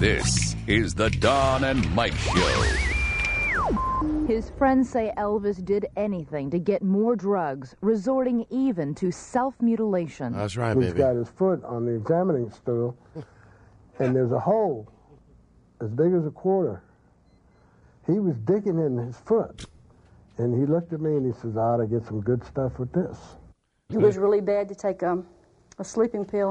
This is the Don and Mike Show. His friends say Elvis did anything to get more drugs, resorting even to self-mutilation. That's right, baby. He's got his foot on the examining stool, and there's a hole as big as a quarter. He was digging in his foot, and he looked at me and he says, I ought to get some good stuff with this. It was really bad to take a sleeping pill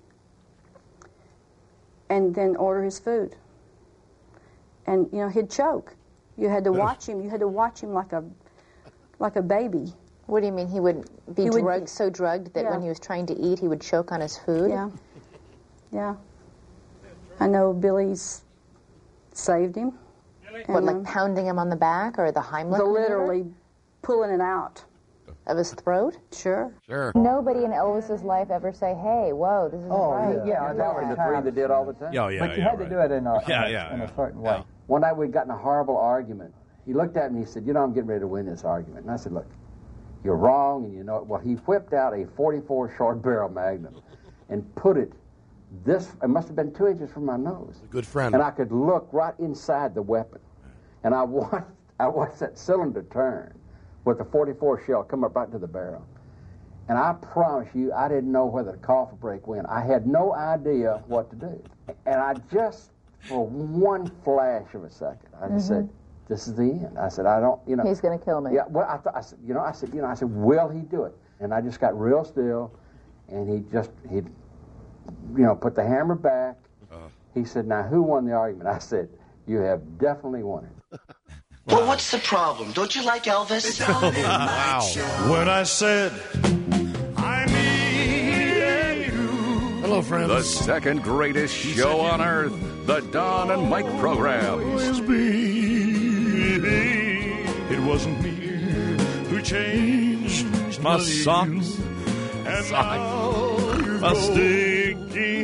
and then order his food. And, you know, he'd choke. You had to watch him. You had to watch him like a baby. What do you mean? He would be so drugged that when he was trying to eat, he would choke on his food? Yeah. Yeah. I know Billy's saved him. What, like pounding him on the back or the Heimlich? Literally pulling it out. Of his throat? Sure. Nobody in Elvis's life ever say, hey, whoa, this isn't right. Yeah, that were the three that did all the time. Yeah, but you had to do it in a certain way. One night we'd gotten a horrible argument. He looked at me and he said, you know, I'm getting ready to win this argument. And I said, look, you're wrong, and you know it. Well, he whipped out a .44 short barrel Magnum and put it it must have been 2 inches from my nose. Good friend. And I could look right inside the weapon. And I watched that cylinder turn with the .44 shell come up right to the barrel. And I promise you, I didn't know whether to cough or break wind. I had no idea what to do. And I just, for one flash of a second, I just said, this is the end. I said, I don't, you know. He's going to kill me. Yeah, well, I said, will he do it? And I just got real still, and he put the hammer back. He said, now, who won the argument? I said, you have definitely won it. Well, what's the problem? Don't you like Elvis? Wow. When I said I need you. Hello, friends. The second greatest show on earth, the Don and Mike program. It wasn't me who changed My the socks. leaves. And now you've My gone stinky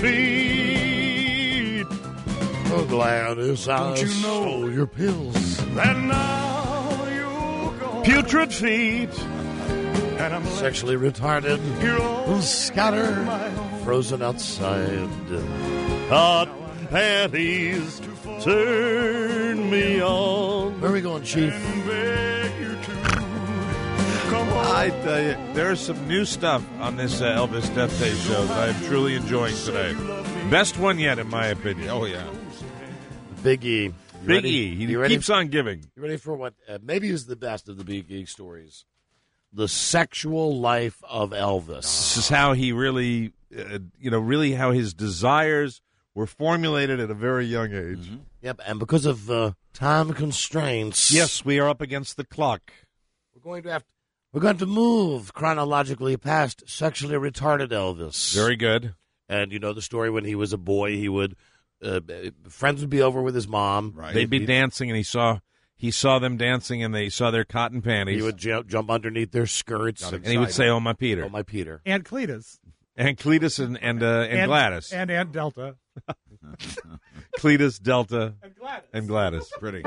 feet. Oh, Gladys, I stole your pills. and now you go. Putrid feet. And I'm Sexually retarded. here all Scatter. Frozen outside. Cotton panties. Turn me on. Where are we going, Chief? beg you to come home. I tell you, there's some new stuff on this Elvis Death Day show that I'm truly enjoying today. Best one yet, in my opinion. Oh, yeah. Big E. Big E. He keeps on giving. You ready for what maybe is the best of the Big E stories? The sexual life of Elvis. This is how he really, really how his desires were formulated at a very young age. Mm-hmm. Yep, and because of time constraints. Yes, we are up against the clock. We're going to move chronologically past sexually retarded Elvis. Very good. And you know the story when he was a boy, he would friends would be over with his mom. Right. They'd be dancing, and he saw them dancing, and they saw their cotton panties. He would jump underneath their skirts, and he would say, "Oh my Peter, oh my Peter," and Cletus, and Gladys, and Aunt Delta, Cletus, Delta, and Gladys. Pretty.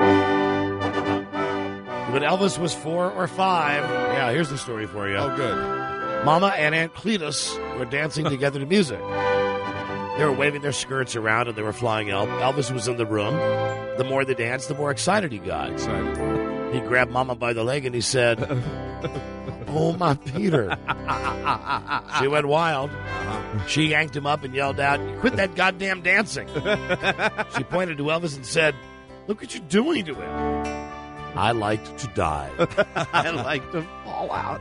When Elvis was 4 or 5, yeah, here's the story for you. Oh, good. Mama and Aunt Cletus were dancing together to music. They were waving their skirts around and they were flying out. Elvis was in the room. The more they danced, the more excited he got. He grabbed Mama by the leg and he said, "Oh, my Peter." She went wild. She yanked him up and yelled out, "Quit that goddamn dancing." She pointed to Elvis and said, "Look what you're doing to him." I liked to die. I like to fall out.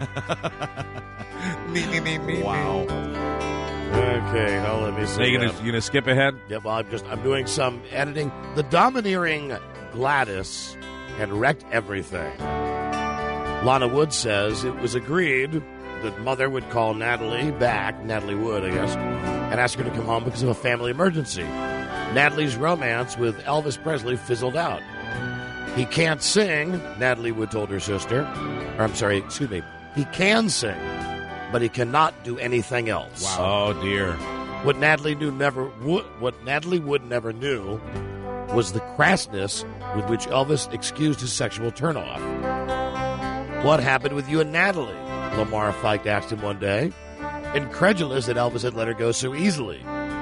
Wow. Okay, well, let me see. Are you gonna skip ahead? Yeah, well, I'm doing some editing. The domineering Gladys had wrecked everything. Lana Wood says it was agreed that Mother would call Natalie back, Natalie Wood, I guess, and ask her to come home because of a family emergency. Natalie's romance with Elvis Presley fizzled out. He can't sing, Natalie Wood told her sister. He can sing, but he cannot do anything else. Wow. Oh, dear. What Natalie Wood never knew was the crassness with which Elvis excused his sexual turnoff. "What happened with you and Natalie?" Lamar Fike asked him one day, incredulous that Elvis had let her go so easily.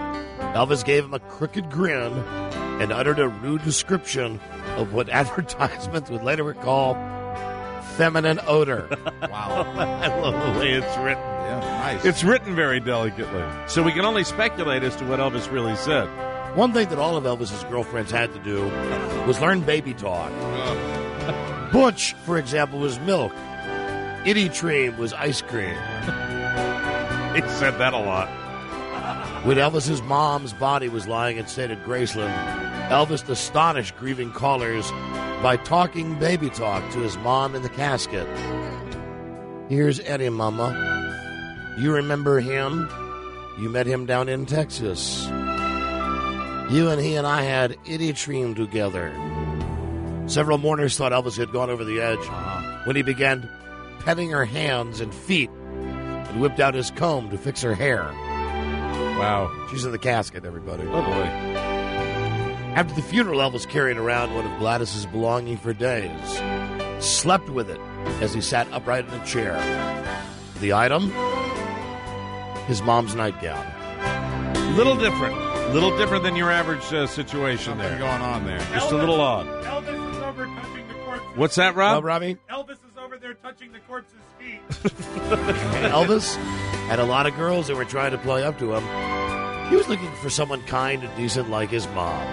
Elvis gave him a crooked grin and uttered a rude description of what advertisements would later recall feminine odor. Wow. I love the way it's written. Yeah, nice. It's written very delicately. So we can only speculate as to what Elvis really said. One thing that all of Elvis's girlfriends had to do was learn baby talk. Butch, for example, was milk. Itty Treem was ice cream. He said that a lot. When Elvis's mom's body was lying in state at Graceland, Elvis astonished grieving callers by talking baby talk to his mom in the casket. Here's Eddie, Mama. You remember him? You met him down in Texas. You and he and I had Itty Treem together. Several mourners thought Elvis had gone over the edge when he began petting her hands and feet and whipped out his comb to fix her hair. Wow. She's in the casket, everybody. Oh, boy. After the funeral, Elvis carried around one of Gladys's belongings for days. Slept with it as he sat upright in a chair. The item? His mom's nightgown. Little different than your average situation there. Going on there. Just a little odd. Elvis is over touching the corpse. What's that, Rob? Robbie? Elvis is over there touching the corpse's feet. Elvis had a lot of girls that were trying to play up to him. He was looking for someone kind and decent like his mom.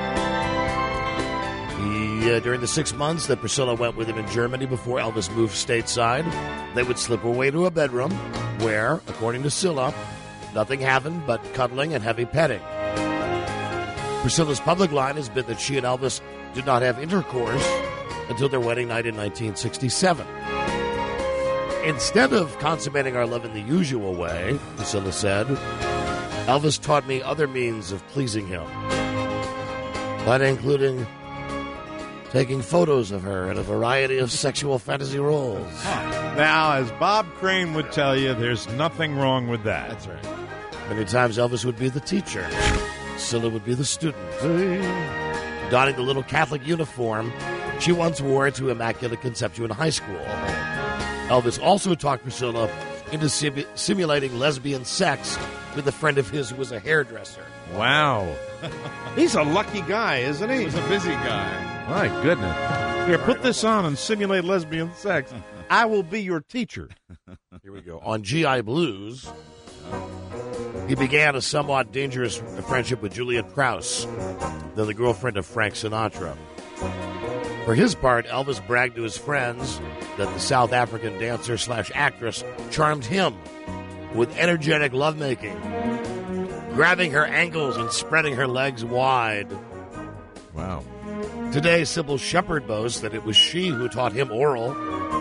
During the 6 months that Priscilla went with him in Germany before Elvis moved stateside, they would slip away to a bedroom where, according to Scylla, nothing happened but cuddling and heavy petting. Priscilla's public line has been that she and Elvis did not have intercourse until their wedding night in 1967. Instead of consummating our love in the usual way, Priscilla said, Elvis taught me other means of pleasing him, that including taking photos of her in a variety of sexual fantasy roles. Now, as Bob Crane would tell you, there's nothing wrong with that. That's right. Many times Elvis would be the teacher. Scylla would be the student. Donning the little Catholic uniform she once wore to Immaculate Conception High School. Elvis also talked Priscilla into simulating lesbian sex with a friend of his who was a hairdresser. Wow. He's a lucky guy, isn't he? He's a busy guy. My goodness. Here, put this on and simulate lesbian sex. I will be your teacher. Here we go. On G.I. Blues, he began a somewhat dangerous friendship with Juliet Prowse, then the girlfriend of Frank Sinatra. For his part, Elvis bragged to his friends that the South African dancer/actress charmed him with energetic lovemaking, grabbing her ankles and spreading her legs wide. Wow. Today, Sybil Shepherd boasts that it was she who taught him oral.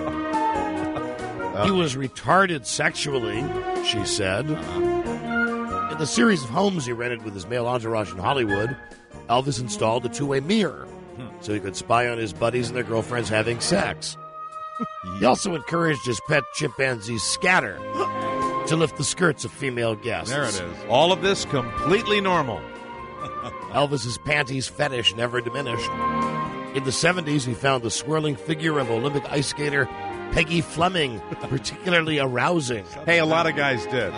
He was retarded sexually, she said. In the series of homes he rented with his male entourage in Hollywood, Elvis installed a two-way mirror so he could spy on his buddies and their girlfriends having sex. He also encouraged his pet chimpanzee Scatter to lift the skirts of female guests. There it is. All of this completely normal. Elvis's panties fetish never diminished. In the 70s, he found the swirling figure of Olympic ice skater Peggy Fleming particularly arousing. Hey, a lot of guys did.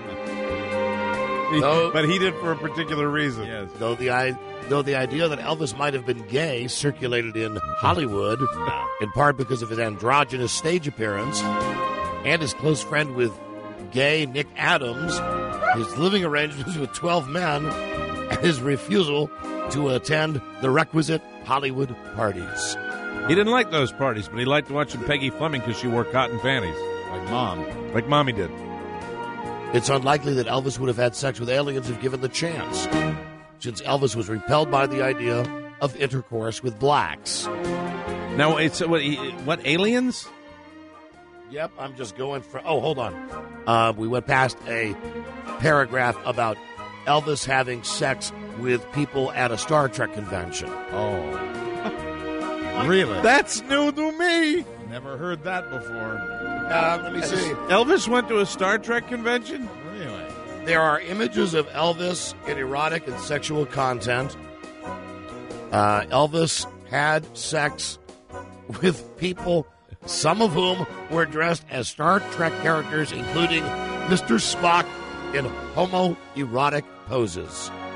But he did for a particular reason. Yes. Though the idea that Elvis might have been gay circulated in Hollywood, in part because of his androgynous stage appearance and his close friend with gay Nick Adams, his living arrangements with 12 men, and his refusal to attend the requisite Hollywood parties. He didn't like those parties, but he liked watching Peggy Fleming because she wore cotton panties. Like Mom. Like Mommy did. It's unlikely that Elvis would have had sex with aliens if given the chance, since Elvis was repelled by the idea of intercourse with blacks. Now, it's what aliens? Yep, I'm just going for... Oh, hold on. We went past a paragraph about Elvis having sex with people at a Star Trek convention. Oh. Really? That's new to me. Never heard that before. Let me see. Elvis went to a Star Trek convention? Really? There are images of Elvis in erotic and sexual content. Elvis had sex with people, some of whom were dressed as Star Trek characters, including Mr. Spock in homoerotic poses.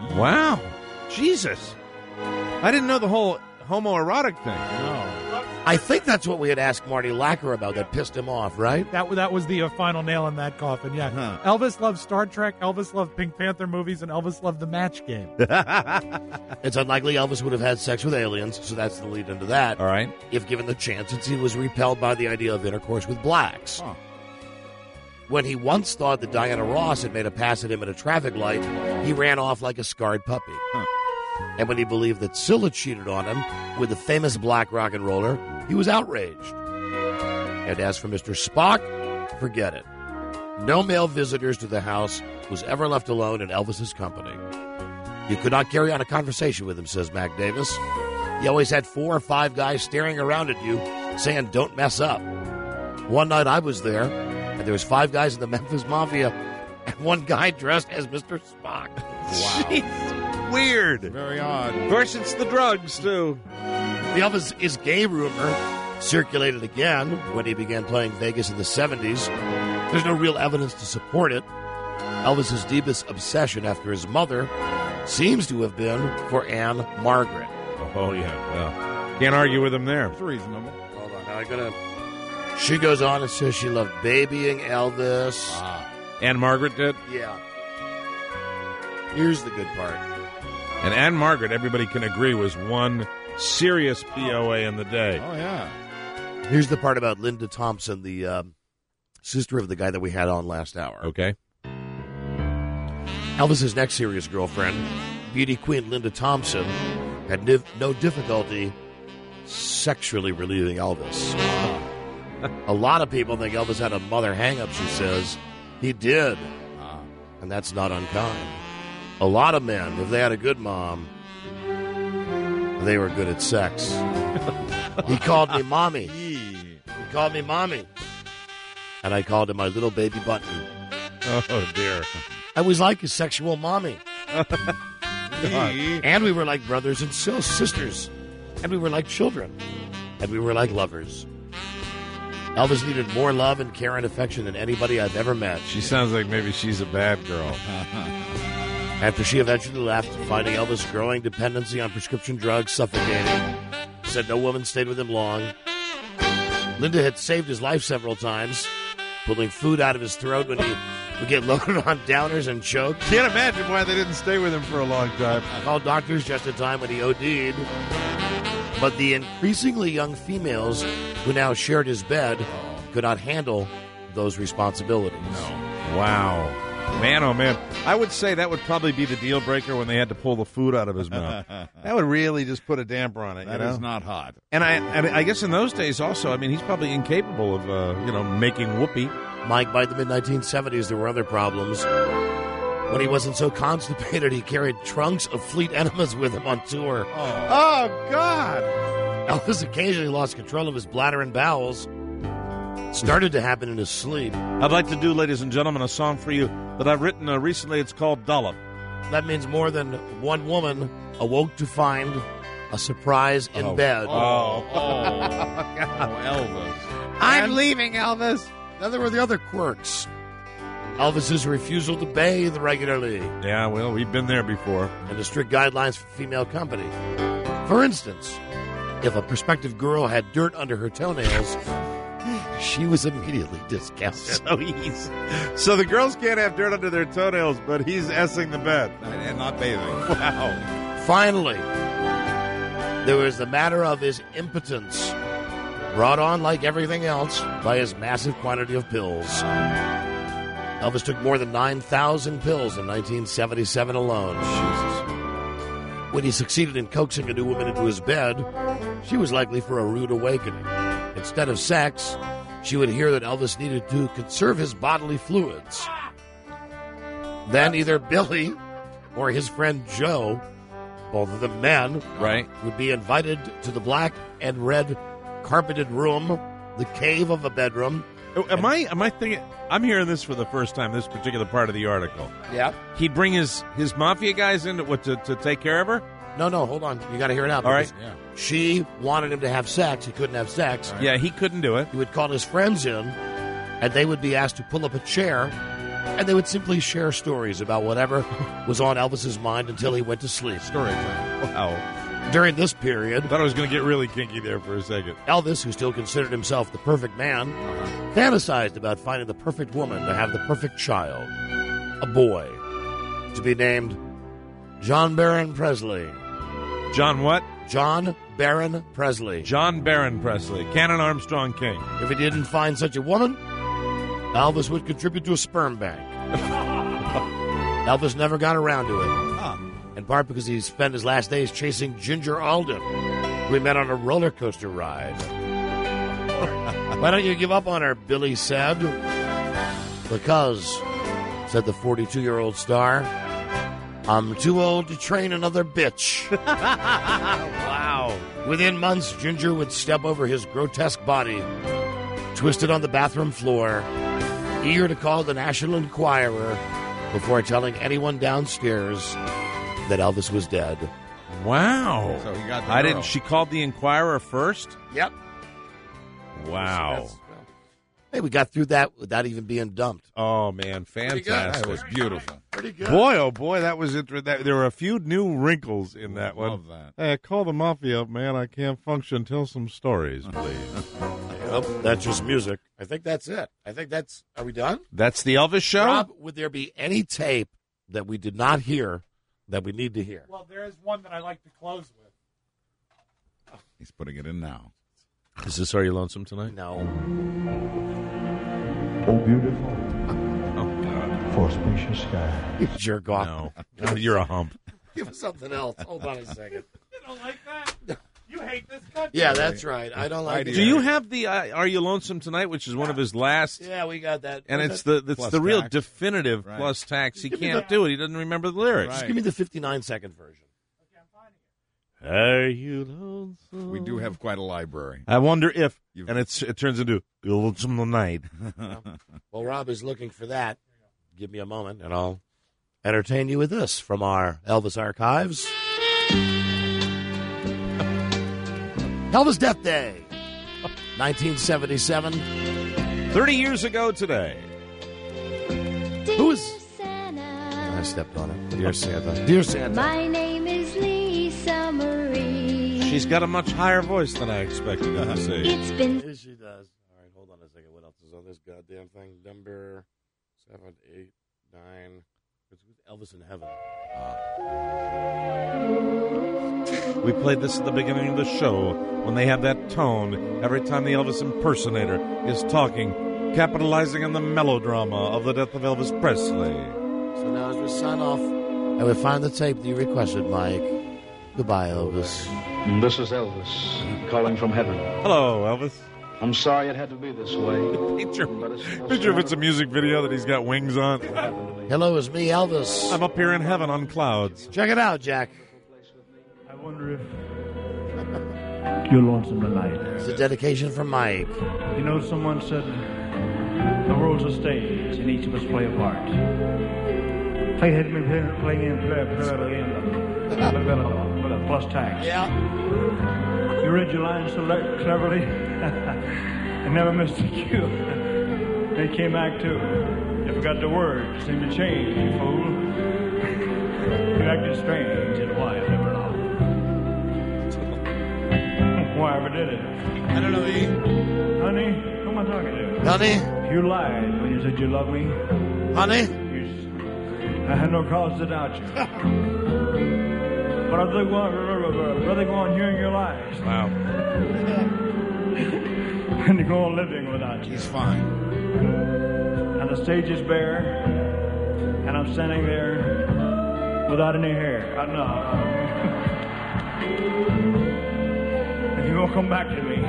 Wow. Jesus. I didn't know the whole homoerotic thing. No. I think that's what we had asked Marty Lacker about that pissed him off, right? That was the final nail in that coffin, yeah. Huh. Elvis loved Star Trek, Elvis loved Pink Panther movies, and Elvis loved the Match Game. It's unlikely Elvis would have had sex with aliens, so that's the lead into that. All right. If given the chance, since he was repelled by the idea of intercourse with blacks. Huh. When he once thought that Diana Ross had made a pass at him at a traffic light, he ran off like a scarred puppy. Huh. And when he believed that Scylla cheated on him with the famous black rock and roller, he was outraged. And as for Mr. Spock, forget it. No male visitors to the house was ever left alone in Elvis's company. You could not carry on a conversation with him, says Mac Davis. He always had 4 or 5 guys staring around at you, saying, don't mess up. One night I was there, and there was 5 guys in the Memphis Mafia, and 1 guy dressed as Mr. Spock. Wow. Jeez. Weird. Very odd. Of course, it's the drugs, too. The Elvis is gay rumor circulated again when he began playing Vegas in the 70s. There's no real evidence to support it. Elvis's deepest obsession after his mother seems to have been for Anne Margaret. Oh, yeah. Well, can't argue with him there. It's reasonable. Hold on. Now I gotta... She goes on and says she loved babying Elvis. Anne Margaret did? Yeah. Here's the good part. And Anne Margaret, everybody can agree, was one serious POA in the day. Oh, yeah. Here's the part about Linda Thompson, the sister of the guy that we had on last hour. Okay. Elvis's next serious girlfriend, beauty queen Linda Thompson, had no difficulty sexually relieving Elvis. A lot of people think Elvis had a mother hang-up, she says. He did. And that's not uncommon. A lot of men, if they had a good mom, they were good at sex. He called me mommy. He called me mommy. And I called him my little baby button. Oh, dear. I was like his sexual mommy. And we were like brothers and sisters. And we were like children. And we were like lovers. Elvis needed more love and care and affection than anybody I've ever met. She sounds like maybe she's a bad girl. After she eventually left, finding Elvis' growing dependency on prescription drugs suffocating, said no woman stayed with him long. Linda had saved his life several times, pulling food out of his throat when he would get loaded on downers and choke. Can't imagine why they didn't stay with him for a long time. Called doctors just in time when he OD'd. But the increasingly young females who now shared his bed could not handle those responsibilities. No. Wow. Man, oh, man. I would say that would probably be the deal breaker when they had to pull the food out of his mouth. That would really just put a damper on it. That is not hot. And I guess in those days also, I mean, he's probably incapable of, making whoopee. Mike, by the mid-1970s, there were other problems. When he wasn't so constipated, he carried trunks of Fleet enemas with him on tour. Oh, God. Elvis occasionally lost control of his bladder and bowels. Started to happen in his sleep. I'd like to do, ladies and gentlemen, a song for you that I've written recently. It's called Dollop. That means more than one woman awoke to find a surprise in bed. Oh, Elvis. I'm leaving, Elvis. Now, there were the other quirks. Elvis's refusal to bathe regularly. Yeah, well, we've been there before. And the strict guidelines for female company. For instance, if a prospective girl had dirt under her toenails, she was immediately discounted. So the girls can't have dirt under their toenails, but he's essing the bed. And not bathing. Wow. Finally, there was the matter of his impotence, brought on, like everything else, by his massive quantity of pills. Elvis took more than 9,000 pills in 1977 alone. Jesus. When he succeeded in coaxing a new woman into his bed, she was likely for a rude awakening. Instead of sex, she would hear that Elvis needed to conserve his bodily fluids. Then either Billy or his friend Joe, both of them men, right, would be invited to the black and red carpeted room, the cave of a bedroom. Am I thinking? I'm hearing this for the first time, this particular part of the article. Yeah. He'd bring his mafia guys in to take care of her? No, hold on. You got to hear it out. All right. Yeah. She wanted him to have sex. He couldn't have sex. Right. Yeah, he couldn't do it. He would call his friends in, and they would be asked to pull up a chair And they would simply share stories about whatever was on Elvis's mind until he went to sleep. Story time. Wow. During this period, I thought I was going to get really kinky there for a second. Elvis, who still considered himself the perfect man, fantasized about finding the perfect woman to have the perfect child. A boy. To be named John Barron Presley. John what? John Barron Presley. John Barron Presley. Cannon Armstrong King. If he didn't find such a woman, Elvis would contribute to a sperm bank. Elvis never got around to it. In part because he spent his last days chasing Ginger Alden, who he met on a roller coaster ride. Why don't you give up on her, Billy said. Because, said the 42-year-old star, I'm too old to train another bitch. Wow. Within months, Ginger would step over his grotesque body, twisted on the bathroom floor, eager to call the National Enquirer before telling anyone downstairs that Elvis was dead. Wow. So he got the girl. She called the Enquirer first? Yep. Wow. Hey, we got through that without even being dumped. Oh, man, fantastic. That was beautiful. Pretty good. Boy, oh boy, that was there were a few new wrinkles in that one. Love that. Hey, call the mafia up, man. I can't function. Tell some stories, please. Yep, that's just music. I think that's it. Are we done? That's the Elvis show? Rob, would there be any tape that we did not hear that we need to hear? Well, there is one that I like to close with. He's putting it in now. Is this Are You Lonesome Tonight? No. Oh, beautiful. Oh, God. For spacious sky. You jerk off. No. You're a hump. Give us something else. Hold on a second. You don't like that? You hate this country. Yeah, that's right. I don't like it. Do you have the Are You Lonesome Tonight, which is one of his last? Yeah, we got that. And it's the real tax. definitive Right. plus tax. He can't do it. He doesn't remember the lyrics. Just give me the 59-second version. Are you lonesome? We do have quite a library. I wonder if, and it turns into You Lonesome Tonight. Well, Rob is looking for that. Give me a moment, and I'll entertain you with this from our Elvis archives. Elvis Death Day, 1977. 30 years ago today. Who is... I stepped on it. Dear Santa. Dear Santa. My name is Lisa Marie. She's got a much higher voice than I expected her to say. It's been... Yes, she does. All right, hold on a second. What else is on this goddamn thing? Number 7, 8, 9. It's Elvis in Heaven. We played this at the beginning of the show when they have that tone every time the Elvis impersonator is talking, capitalizing on the melodrama of the death of Elvis Presley. So now as we sign off, and we find the tape that you requested, Mike. Goodbye, Elvis. This is Elvis, calling from heaven. Hello, Elvis. I'm sorry it had to be this way. Picture if it's a music video that he's got wings on. Hello, it's me, Elvis. I'm up here in heaven on clouds. Check it out, Jack. I wonder if you're lonesome tonight. It's a dedication from Mike. You know, someone said the world's a stage and each of us play a part. Fate had me playing plus tax. Yeah. You read your lines so cleverly and never missed a cue. They came back too. You forgot the words, seemed to change, you fool. You acted strange and why I never know. Why ever did it? I don't know, E. Honey, who am I talking to? Honey? You lied when you said you loved me. Honey? I had no cause to doubt you. But I'd rather go on hearing your lies. Wow. And to go on living without you. He's fine. And the stage is bare, and I'm standing there without any hair. If you won't come back to me,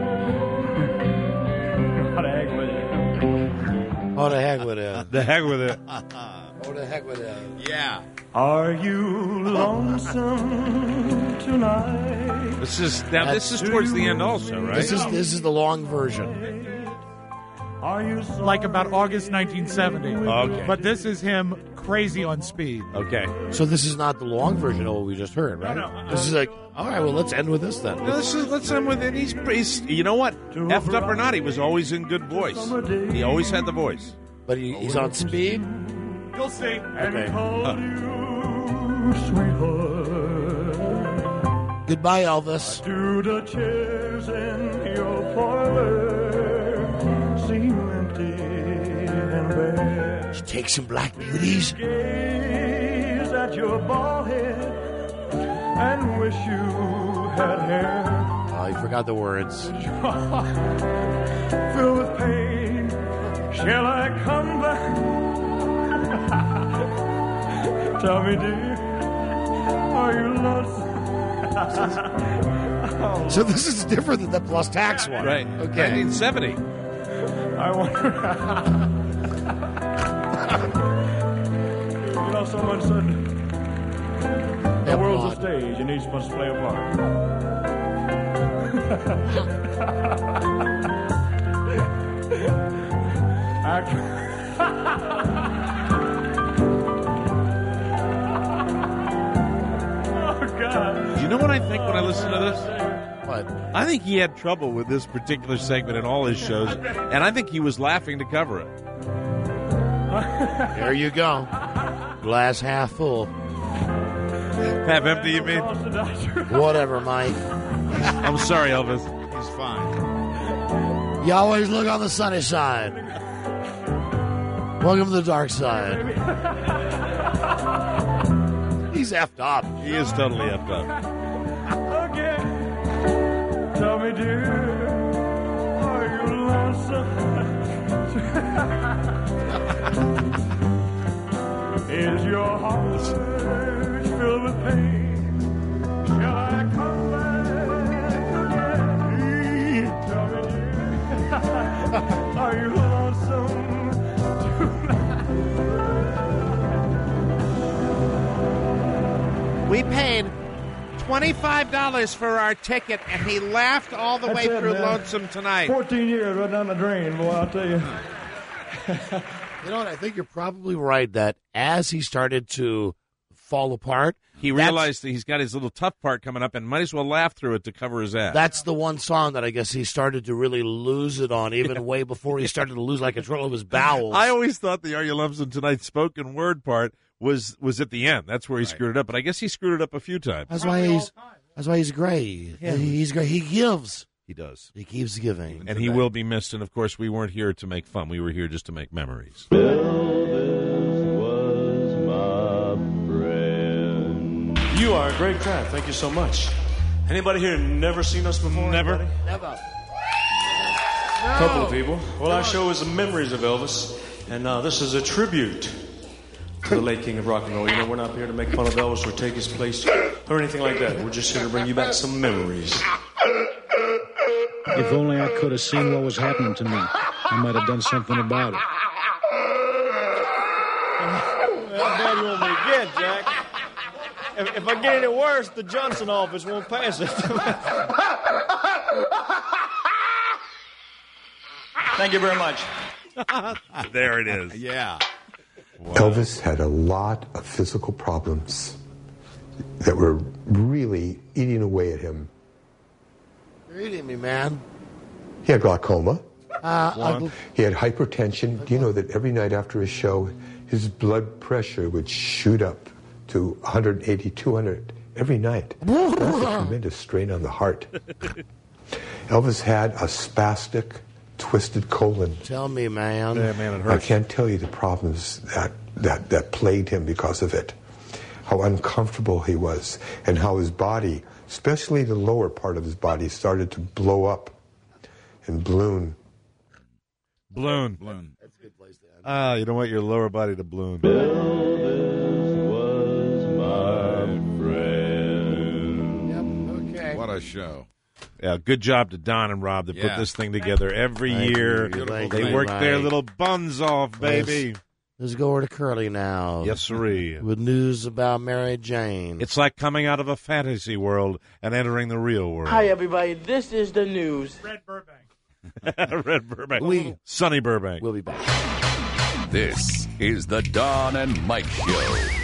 what the heck with it? Oh, the heck with it. The heck with it. Oh, the heck with it. Yeah. Are you lonesome tonight? This is towards the end also, right? This is the long version. Are you Like about August 1970. Okay. But this is him crazy on speed. Okay. So this is not the long version of what we just heard, right? No. This is like, all right, well, let's end with this then. Let's end with it. He's you know what? Effed up or not, he was always in good voice. He always had the voice. But he's on speed? You'll see. Okay. Sweetheart. Goodbye, Elvis. Do the chairs in your parlor seem empty and bare? Take some black beauties. Gaze at your bald head and wish you had hair. Oh, I forgot the words. Filled with pain, shall I come back? Tell me, dear, are you lost? So this is different than the plus tax one. Right. Okay. 1970. I wonder. You know, someone said the world's a stage and each must play a part. Do you know what I think when I listen to this? What? I think he had trouble with this particular segment in all his shows, and I think he was laughing to cover it. There you go. Glass half full. Half empty, you mean? Whatever, Mike. I'm sorry, Elvis. He's fine. You always look on the sunny side. Welcome to the dark side. He's effed up. He is totally effed up. Okay. Tell me, dear, are you lonesome? Is your heart filled with pain? Shall I come back again? Tell me, dear, are you lonesome tonight? We paid $25 for our ticket, and he laughed all the way through Lonesome Tonight. 14 years right down the drain, boy, I'll tell you. You know what? I think you're probably right that as he started to fall apart, he realized that he's got his little tough part coming up and might as well laugh through it to cover his ass. That's the one song that I guess he started to really lose it on, even way before he started to lose like control of his bowels. I always thought the Are You Lonesome Tonight spoken word part was at the end. That's where he screwed it up. But I guess he screwed it up a few times. That's why he's great. Yeah. He's great. He gives. He does. He keeps giving. And he will be missed. And, of course, we weren't here to make fun. We were here just to make memories. You are a great crowd. Thank you so much. Anybody here never seen us before? Never. Anybody? Never. A couple of people. Well, our show is the Memories of Elvis, and this is a tribute to the late king of rock and roll. You know, we're not here to make fun of Elvis or take his place or anything like that. We're just here to bring you back some memories. If only I could have seen what was happening to me, I might have done something about it. How bad you want me to get, Jack? If I get any worse, the Johnson office won't pass it. Thank you very much. There it is. Yeah. Wow. Elvis had a lot of physical problems that were really eating away at him. You're eating me, man. He had glaucoma. He had hypertension. Do you know that every night after a show, his blood pressure would shoot up to 180, 200 every night? That's a tremendous strain on the heart. Elvis had a spastic, twisted colon. Tell me, man. Yeah, man, it hurts. I can't tell you the problems that plagued him because of it. How uncomfortable he was, and how his body, especially the lower part of his body, started to blow up and balloon. Balloon. That's a good place to end. You don't want your lower body to balloon. Elvis was my friend. Yep, okay. What a show. Yeah, good job to Don and Rob that put this thing together every year. They worked their little buns off, baby. Let's go over to Curly now. Yes, sirree. With news about Mary Jane. It's like coming out of a fantasy world and entering the real world. Hi, everybody. This is the news. Red Burbank. Red Burbank. Sunny Burbank. We'll be back. This is the Don and Mike Show.